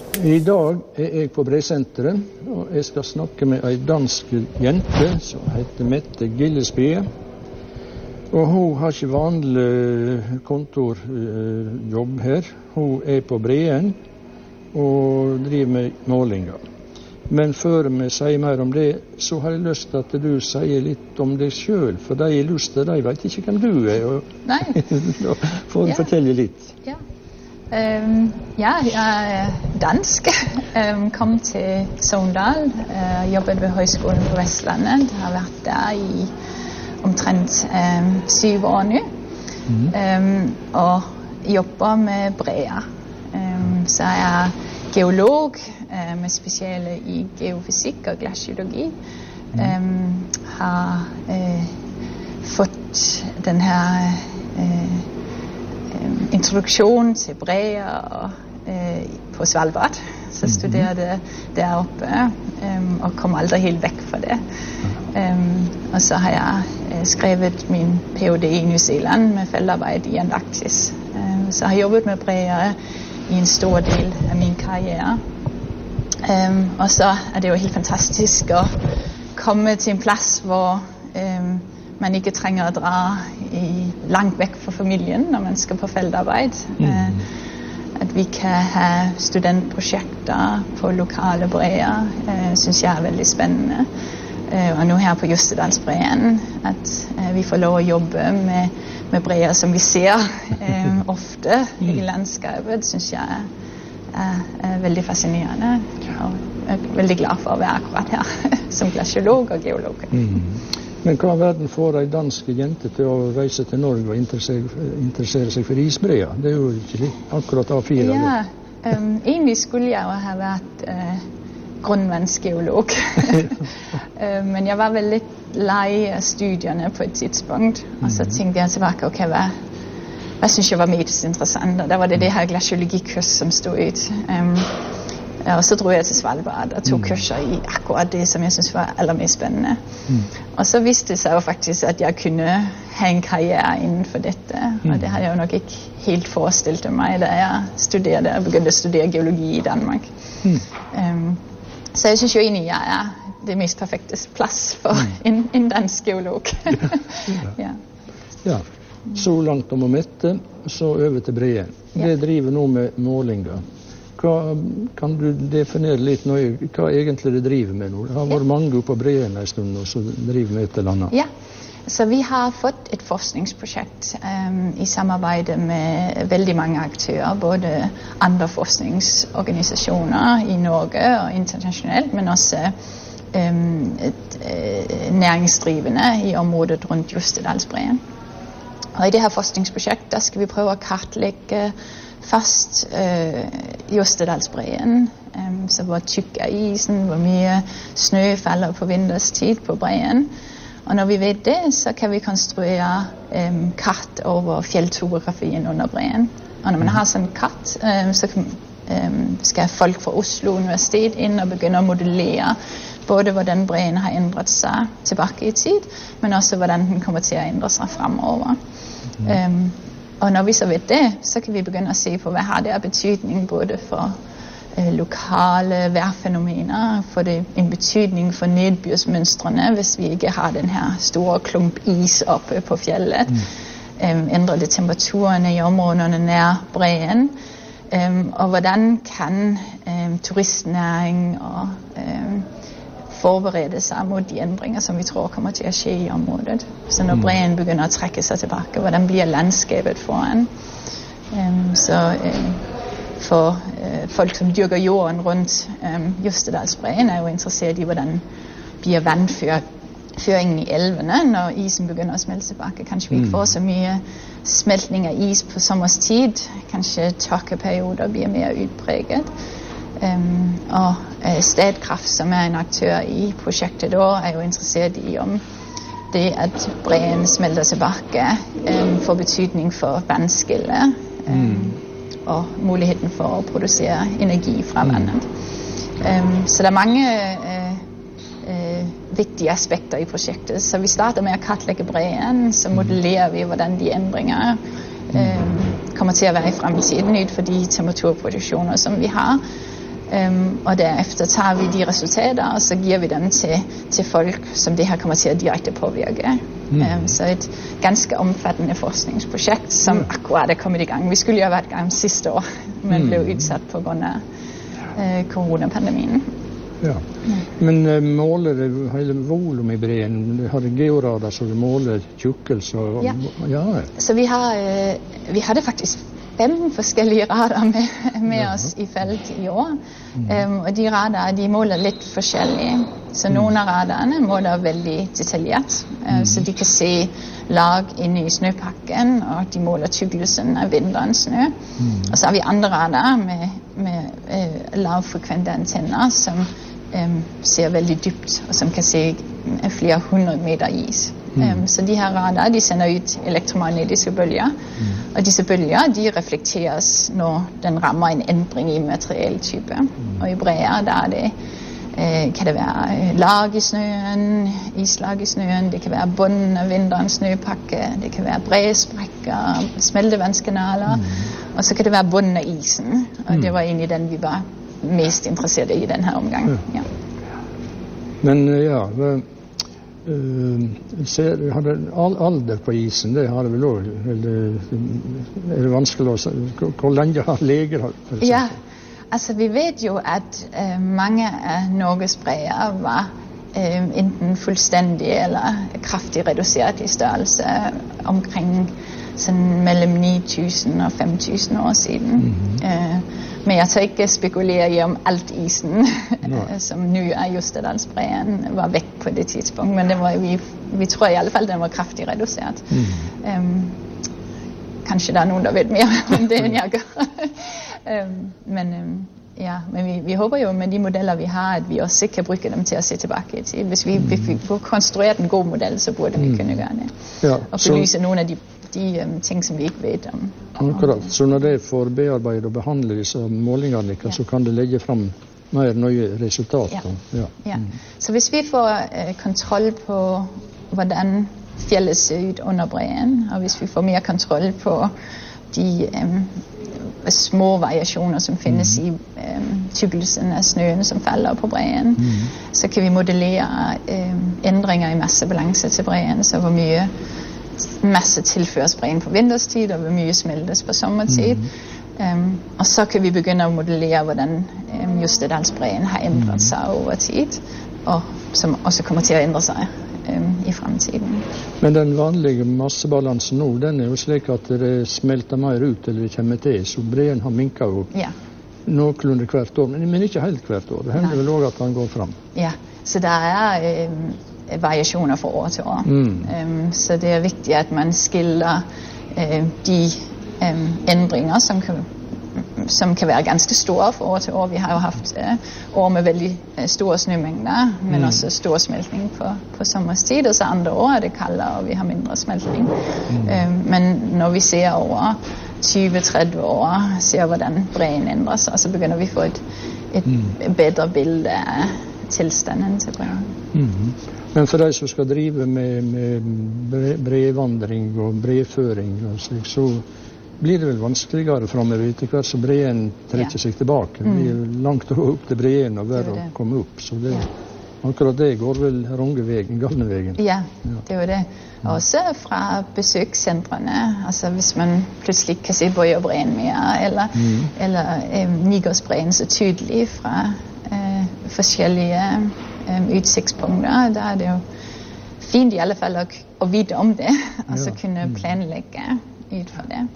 I dag jeg på Bresenteret, og jeg skal snakke med en dansk jente som heter Mette Gillespie. Og hun har ikke vanlig kontorjobb her. Hun på Breen og driver med målinger. Men før vi sier mer om det, så har jeg lyst til at du sier litt om deg selv, for de i Luster, de vet ikke hvem du og Nei. Da får du fortelle litt. Ja. Jeg dansk. Kom til Sogndal, jobbet ved Høgskolen på Vestlandet. Har vært der i omtrent 7 år nå. Og jobber med Brea. Så jeg geolog med spesiale i geofysikk og glaciologi. Har fått den her introduksjon til Brea på Svalbard. Så studerte der oppe og kom aldri helt vekk fra det. Og så har jeg skrevet min PhD i New Zealand med feltarbeid i Antarktis. Så jeg har jobbet med Brea i en stor del av min karriere. Og så det jo helt fantastisk å komme til en plass hvor man ikke trenger å dra langt vekk fra familien når man skal på feltarbeid. At vi kan ha studentprosjekter på lokale Brea, synes jeg veldig spennende. Og nå her på Jostedalsbreen, at vi får lov å jobbe med Brea som vi ser ofte i landskapet, synes jeg veldig fascinerende. Og jeg veldig glad for å være akkurat her som glaciolog og geolog. Men hva verden får en dansk jente til å reise til Norge og interessere seg for isbrea? Det jo ikke akkurat A4. Ja, egentlig skulle jeg jo ha vært grunnvannsgeolog. Men jeg var veldig lei av studiene på et tidspunkt. Og så tenkte jeg tilbake, ok, hva synes jeg var mest interessant? Og da var det her glaciologikurs som stod ut. Og så dro jeg til Svalbard og tok kurser i akkurat det som jeg synes var aller mest spennende. Og så viste det seg jo faktisk at jeg kunne ha en karriere innenfor dette. Og det hadde jeg jo nok ikke helt forestilt meg da jeg begynte å studere geologi i Danmark. Så jeg synes jo egentlig jeg det mest perfekte plass for en dansk geolog. Ja. Så langt om å Mette, så over til Breen. Det driver nå med målinger. Kan du definere litt nøye hva egentlig det driver med nå? Det har vært mange på Breen en stund og så driver med et eller annet. Ja, så vi har fått et forskningsprosjekt i samarbeid med veldig mange aktører, både andre forskningsorganisasjoner i Norge og internasjonalt, men også næringsdrivende i området rundt Jostedalsbreen. Og i det her forskningsprosjektet der skal vi prøve å kartlegge fast Jostedalsbreen, så hvor tykk isen, hvor mye snø faller på vinterstid på breen. Og når vi vet det, så kan vi konstruere kart over fjelltopografien under breen. Og når man har sånn kart, så skal folk fra Oslo Universitet inn og begynne å modellere både hvordan breen har endret seg tilbake i tid, men også hvordan den kommer til å endre seg fremover. Og når vi så vet det, så kan vi begynne å se på hva har det av betydning både for lokale værfenomener, for det en betydning for nedbørsmønstrene hvis vi ikke har den her store klump is oppe på fjellet. Ændrer det temperaturene i områdene nær breen, og hvordan kan turistnæring og forberede seg mot de endringer som vi tror kommer til å skje i området. Så når breen begynner å trekke seg tilbake, hvordan blir landskapet foran? For folk som dyrker jorden rundt Jostedalsbreen jo interessert i hvordan blir vannføringen i elvene når isen begynner å smelte tilbake. Kanskje vi ikke får så mye smeltning av is på sommerstid. Kanskje tørkeperioder blir mer utpreget. Og Statkraft, som en aktør i prosjektet da, jo interessert i om det at breen smelter tilbake får betydning for vannskillet og muligheten for å produsere energi fra vannet. Så det er mange viktige aspekter i prosjektet. Så vi starter med å kartlegge breen, så modellerer vi hvordan de endringer kommer til å være i fremtiden ut for de temperaturproduksjoner som vi har. Og derefter tar vi de resultater, og så giver vi dem til folk, som det her kommer til at direkte påvirke. Så et ganske omfattende forskningsprojekt, som akkurat kommet i gang. Vi skulle jo ha vært i gang sidste år, men blev udsat på grund af coronapandemien. Ja. Men måler det hele volumet i breen? Har det georadar så det måler tjukkelse? Ja. Så vi har det faktisk 5 forskellige radar med os i felt i år. Og de radar, de måler lidt forskellige. Så nogle af radarerne måler veldig detaljert. Så de kan se lag inde i snøpakken, og de måler tykkelsen af vinterens snø. Og så har vi andre radar med lavfrekvente antenner, som ser veldig dybt, og som kan se flere 100 meter is. Så de her radar, de sender ut elektromagnetiske bølger, og disse bølger, de reflekteres når den rammer en ændring i materialtype. Og i bræer, der det, kan det være lag i snøen, islag i snøen, det kan være bunden af vinterens snøpakke, det kan være bræsprækker, smeltevandskanaler, og så kan det være bunden af isen, og det var egentlig den, vi var mest interesseret i den her omgang. Ja. Men har det alder på isen? Det har det vel også? Er det vanskelig å si? Hvor lenge har leger? Ja, altså vi vet jo at mange af Norges bræer var enten fuldstændig eller kraftigt reduceret i størrelse omkring sådan mellem 9.000 og 5.000 år siden. Men jeg tør ikke spekulere i om alt isen, som nu er Jostedalsbreen, var væk på det tidspunkt. Men det var, vi tror i alle fall den var kraftigt reduceret. Kanskje der er nogen, der ved mere om det, end jeg gør. Men vi håber jo med de modeller, vi har, at vi også kan bruge dem til at se tilbage til. Hvis vi får konstrueret en god model, så burde vi kunne gøre det. Ja, og belyse nogle af de ting, som vi ikke ved om. Akkurat. Så når det får bearbeidet og behandle disse målingerne, så kan det legge frem mer nøye resultater? Ja. Så hvis vi får kontroll på hvordan fjellet ser ut under breen, og hvis vi får mere kontroll på de små variationer, som findes i tykkelsen af snøen, som falder på breen, så kan vi modellere ændringer i massebalance til breen, så hvor mye masse tilføres breen på vinterstid, og hvor mye smeltes på sommertid. Og så kan vi begynde at modellere, hvordan Jostedalsbreen har ændret sig over tid, og som også kommer til at ændre sig i fremtiden. Men den vanlige massebalansen nå, den er jo slik at det smelter mer ut, eller det kommer til, så breen har minket jo noenlunde hvert år, men ikke helt hvert år. Det hender vel også at den går frem. Ja, så der er variationer fra år til år. Så det er vigtigt, at man skiller de ændringer, som kan være ganske store fra år til år. Vi har jo haft år med veldig store snømængder, men også stor smeltning på sommerstid, og så andre år er det kaldere, og vi har mindre smeltning. Men når vi ser over 20-30 år, ser hvordan breen ændrer sig, så begynder vi at få et bedre billede af tilstanden til breen. Men for de som skal drive med brevandring og brevføring, så blir det vel vanskeligere fremover etter hvert så breen trekker seg tilbake. Det blir langt opp til breen og verre å komme opp. Så akkurat det går vel Rongevegen. Ja, det er jo det. Også fra besøkscentrene. Altså hvis man pludselig kan se Bøyerbreen mere, eller Nigårdsbreen så tydelig fra forskellige udsigtspunkter, der er det jo fint i alle fall at vite om det, og så kunne planlægge ut for det.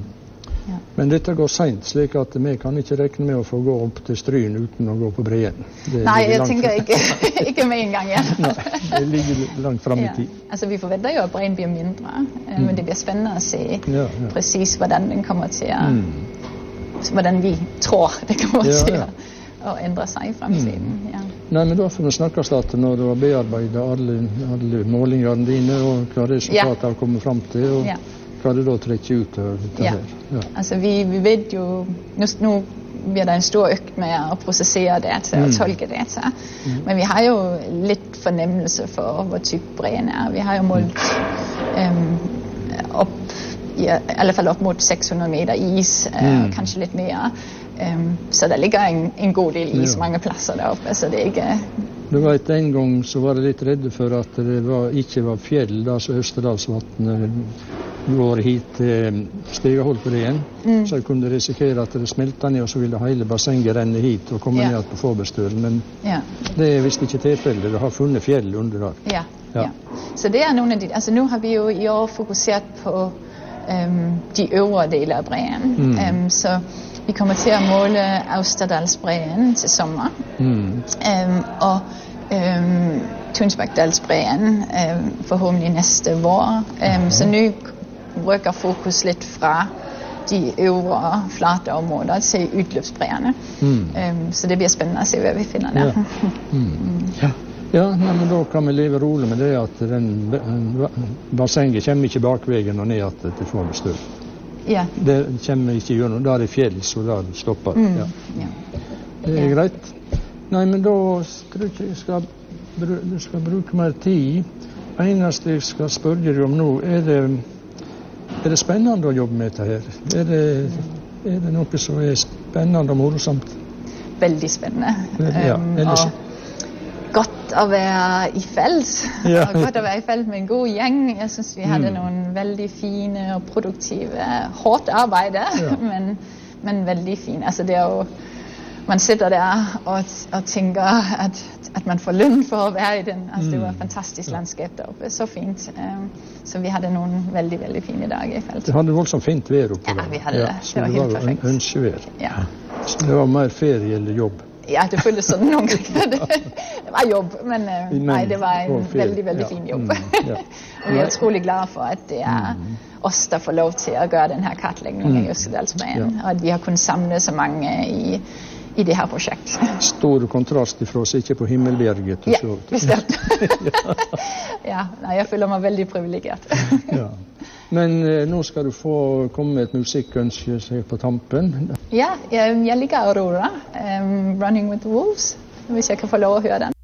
Men dette går sent, slik at vi kan ikke regne med å få gå opp til Stryn uten å gå på breen. Nei, jeg tenker ikke med en gang, Nei, det ligger langt frem i tid. Altså, vi forventer jo, at breen bliver mindre, men det bliver spændende at se præcis, hvordan den kommer til at, hvordan vi tror, det kommer til at ændre sig i fremtiden. Nei, men da får vi snakke snart når du har bearbeidet alle målingene dine, og hva resultatet har kommet frem til, og hva det da trekker ut av dette her. Altså vi ved jo, nu bliver der en stor økt med at processere data og tolke data, men vi har jo lidt fornemmelse for, hvor tyk breen er. Vi har jo målt i alle fall op mod 600 meter is, kanskje lidt mere. Så det ligger en god del is mange plasser der oppe, så det ikke... Du vet, en gang så var jeg litt redde for at det ikke var fjell, da så Østerdalsvatnet går hit til Stegaholt-breen, så jeg kunne risikere at det smeltet ned, og så ville hele bassenget renne hit og komme ned på Fåbergstølen, men det er visst ikke tilfellet, det har funnet fjell under der. Ja. Så det er noen av de, altså nå har vi jo I år fokusert på de øvre deler av breen, så vi kommer til å måle Austerdalsbreen til sommer, og Tunsbergdalsbreen forhåpentlig neste vår. Så nå rykker fokus litt fra de øvre flate områder til utløpsbreene. Så det blir spennende å se hva vi finner der. Ja, men da kan vi leve rolig med det at bassenget kommer ikke bakveien og ned til Fåbergstølen. Det kommer ikke gjennom, da det fjell, så da stopper det. Det er greit. Nei, men da tror jeg ikke jeg skal bruke mer tid. Eneste jeg skal spørre deg om nå, er det spennende å jobbe med dette her? Er det noe som er spennende og morsomt? Veldig spennende. Og godt å være I felt. Og godt å være I felt med en god gjeng. Jeg synes vi hadde noen veldig fine og produktive, hårdt arbeid, men veldig fine. Altså det å man sitter der og tenker at man får lønn for å være I den. Altså det var et fantastisk landskap der oppe, så fint. Så vi hadde noen veldig, veldig fine dager I felt. Det hadde voldsomt fint vær oppe der. Ja, vi hadde det. Det var helt perfekt. Ønskevær. Så det var mer ferie eller jobb. Ja, det føltes sånn noen ganger. Det var jobb, men nei, det var en veldig, veldig fin jobb. Og vi utrolig glade for at det oss der får lov til å gjøre denne kartleggingen I Østerdalsbreen, og at vi har kunnet samle så mange I det her prosjektet. Stor kontrast ifra å sitte på Himmelbjerget. Ja, bestemt. Jeg føler meg veldig privilegert. Men nå skal du få komme med et musikkønske på tampen. Ja, jeg liker Aurora, Running with the Wolves, hvis jeg kan få lov å høre den.